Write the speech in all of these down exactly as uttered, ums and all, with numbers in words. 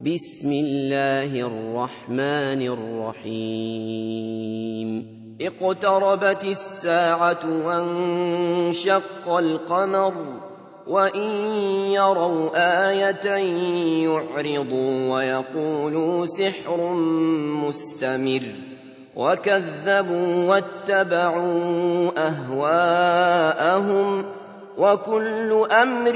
بسم الله الرحمن الرحيم اقتربت الساعة وانشق القمر وإن يروا آية يعرضوا ويقولوا سحر مستمر وكذبوا واتبعوا أهواءهم وكل أمر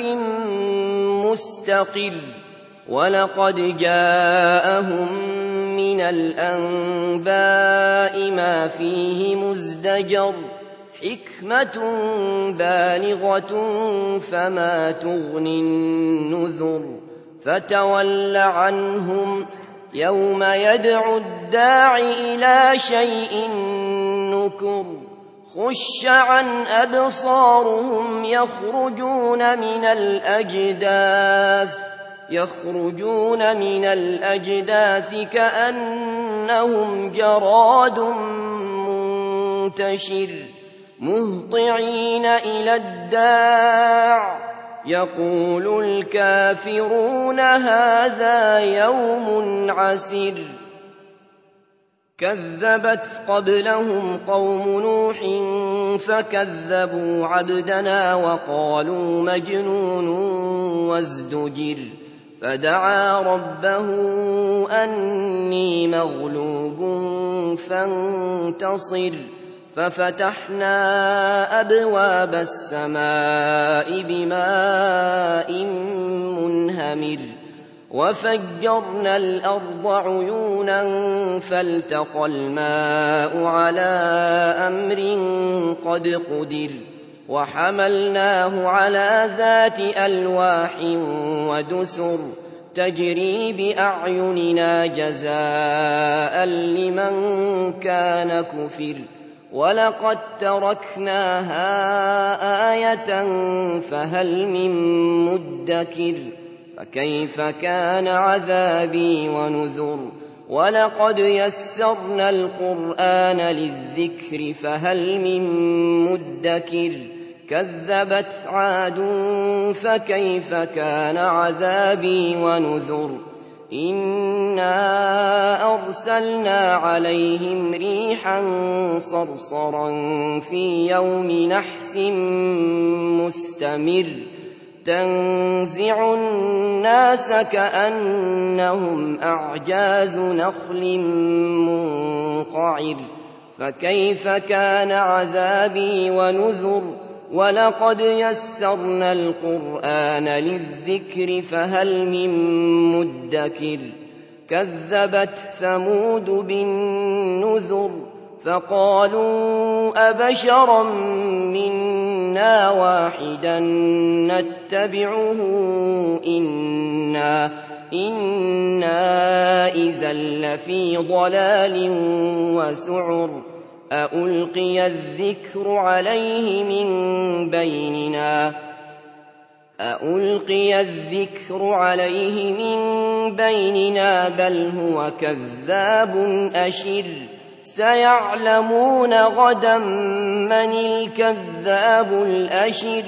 مستقر ولقد جاءهم من الأنباء ما فيه مزدجر حكمة بالغة فما تغني النذر فتول عنهم يوم يدعو الداع إلى شيء نكر خش عن أبصارهم يخرجون من الأجداث يخرجون من الأجداث كأنهم جراد منتشر مهطعين إلى الداع يقول الكافرون هذا يوم عسر كذبت قبلهم قوم نوح فكذبوا عبدنا وقالوا مجنون وازدجر فدعا ربه أني مغلوب فانتصر ففتحنا أبواب السماء بماء منهمر وفجرنا الأرض عيونا فالتقى الماء على أمر قد قدر وحملناه على ذات ألواح ودسر تجري بأعيننا جزاء لمن كان كفر ولقد تركناها آية فهل من مدكر فكيف كان عذابي ونذر ولقد يسرنا القرآن للذكر فهل من مدكر كذبت عاد فكيف كان عذابي ونذر إنا أرسلنا عليهم ريحا صرصرا في يوم نحس مستمر تنزع الناس كأنهم أعجاز نخل منقعر فكيف كان عذابي ونذر ولقد يسرنا القرآن للذكر فهل من مدكر كذبت ثمود بالنذر فقالوا أبشرا منا واحدا نتبعه إنا إنا إذا لفي ضلال وسعر أألقي الذكر عليه من بيننا أألقي الذكر عليه من بيننا بل هو كذاب أشر سيعلمون غدا من الكذاب الأشر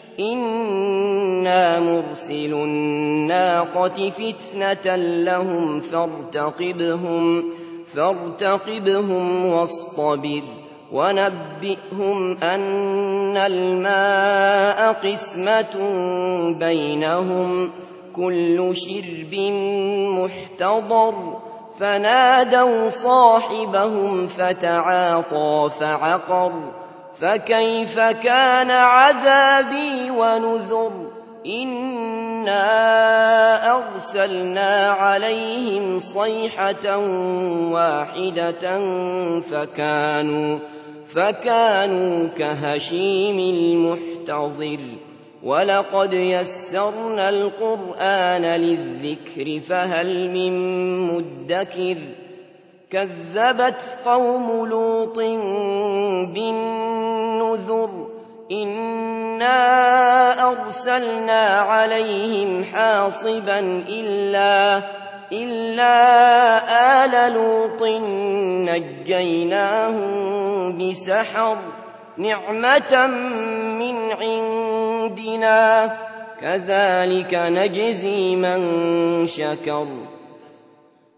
إنا مرسل الناقة فتنة لهم فارتقبهم فارتقبهم واصطبر ونبئهم أن الماء قسمة بينهم كل شرب محتضر فنادوا صاحبهم فتعاطى فعقر فكيف كان عذابي ونذر إنا أرسلنا عليهم صيحة واحدة فكانوا فكانوا كهشيم المحتضر ولقد يسرنا القرآن للذكر فهل من مدكر كذبت قوم لوط بالنذر إنا أرسلنا عليهم حاصبا إلا إلا آل لوط نجيناهم بسحر نعمة من عندنا كذلك نجزي من شكر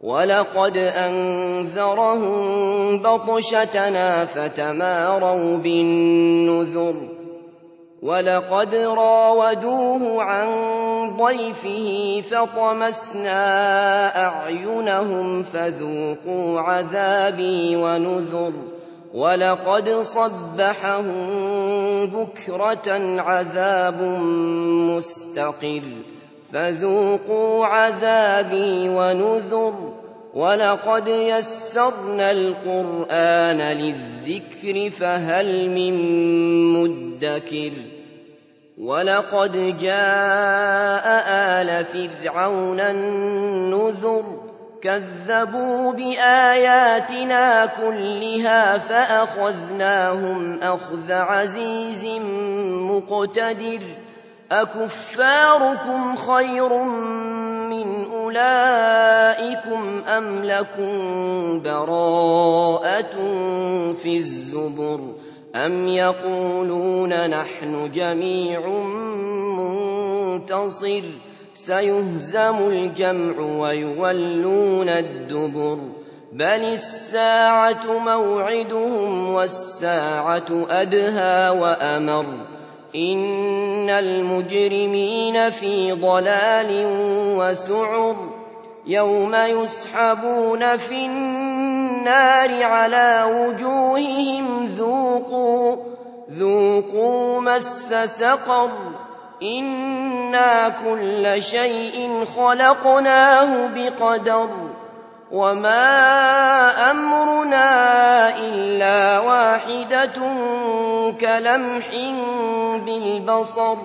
وَلَقَدْ أَنذَرَهُم بَطْشَتَنَا فَتَمَارَوْا بِالنُّذُرِ وَلَقَدْ رَاوَدُوهُ عَن ضَيْفِهِ فَطَمَسْنَا أَعْيُنَهُمْ فَذُوقُوا عَذَابِي وَنُذُرِ وَلَقَدْ صَبَّحَهُم بُكْرَةً عَذَابٌ مُّسْتَقِرٌّ فَذُوقُوا عَذَابِي وَنُذُرِ وَلَقَدْ يَسَّرْنَا الْقُرْآنَ لِلذِّكْرِ فَهَلْ مِن مُّدَّكِرٍ وَلَقَدْ جَاءَ آلَ فِرْعَوْنَ النُّذُرُ كَذَّبُوا بِآيَاتِنَا كُلِّهَا فَأَخَذْنَاهُمْ أَخْذَ عَزِيزٍ مُّقْتَدِرٍ أَكُفَّارُكُمْ خَيْرٌ مِّنْ أُولَٰئِكُمْ أَمْ لَكُم بَرَاءَةٌ فِي الزُّبُرِ أَمْ يَقُولُونَ نَحْنُ جَمِيعٌ مُّنتَصِرٌ سَيُهْزَمُ الْجَمْعُ وَيُوَلُّونَ الدُّبُرَ بَلِ السَّاعَةُ مَوْعِدُهُمْ وَالسَّاعَةُ أَدْهَىٰ وَأَمَرُّ إِنَّ الْمُجْرِمِينَ فِي ضَلَالٍ وَسُعُرٍ يَوْمَ يُسْحَبُونَ فِي النَّارِ عَلَىٰ وُجُوهِهِمْ ذُوقُوا ذُوقُوا مَسَّ سَقَرَ إِنَّا كُلَّ شَيْءٍ خَلَقْنَاهُ بِقَدَرٍ وَمَا أَمْرُنَا إِلَّا وَاحِدَةٌ كَلَمْحٍ بِالْبَصَرِ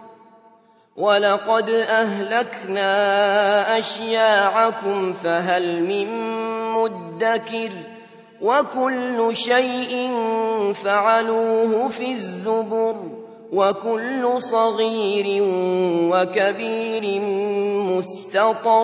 وَلَقَدْ أَهْلَكْنَا أَشْيَاعَكُمْ فَهَلْ مِن مُّدَّكِرٍ وَكُلُّ شَيْءٍ فَعَلُوهُ فِي الزُّبُرِ وَكُلُّ صَغِيرٍ وَكَبِيرٍ مُّسْتَطَرٌ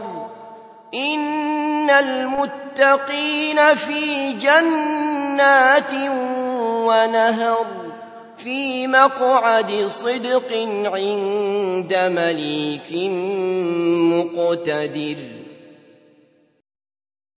إِنَّ الْمُتَّقِينَ فِي جَنَّاتٍ وَنَهَرٍ فِي مَقْعَدِ صِدْقٍ عِندَ مَلِيكٍ مُّقْتَدِرٍ